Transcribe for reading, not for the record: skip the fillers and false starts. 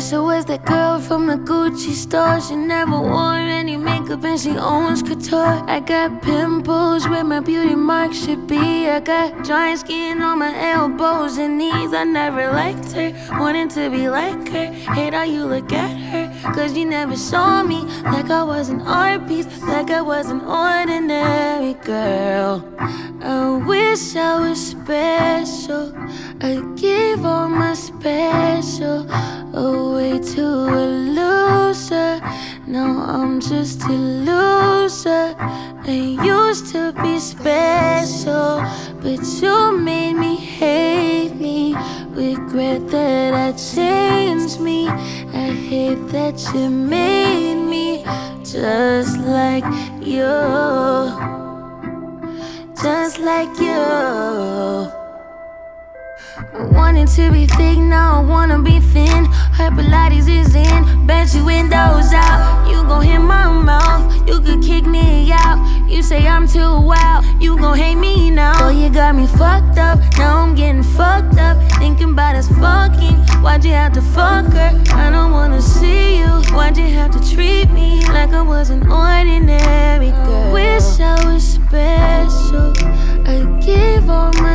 wish I was that girl from the Gucci store. She never wore any makeup and she owns couture. I got pimples where my beauty mark should be. I got dry skin on my elbows and knees. I never liked her, wanting to be like her. Hate how you look at her, cause you never saw me like I was an art piece, like I was an ordinary girl. I wish I was special. I'd give all my special away to a loser. Now I'm just a loser. I used to be special, but you made me hate me. Regret that I changed me. I hate that you made me just like you, just like you. Wanting to be thick, now I wanna be thin. Her Pilates is in, bet you windows out. You gon' hit my mouth, you could kick me out. You say I'm too wild, you gon' hate me now. Oh, you got me fucked up, now I'm getting fucked up. Thinking about us fucking, why'd you have to fuck her? I don't wanna see you, why'd you have to treat me like I was an ordinary girl? Wish I was special, I'd give all my